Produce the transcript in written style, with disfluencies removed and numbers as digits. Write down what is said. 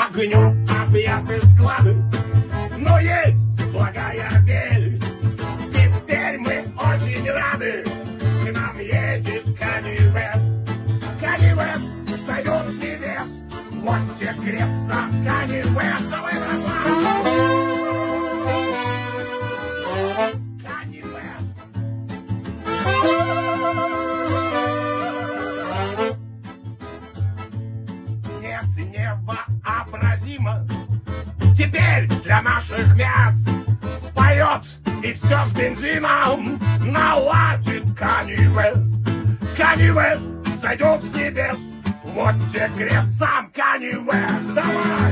огню объяты склады. Но есть благая вель, теперь мы очень рады. К нам едет Канни Уэст. Канни Уэст сойдет с небес. Вот те крест сам Канни Уэст. Давай, братва! Канни Уэст. Нет, невообразимо. Теперь для наших мест впоет и все с бензином наладит Канни Уэст. Канни Уэст сойдет с небес. Вот те крест сам Канни Уэст. Давай!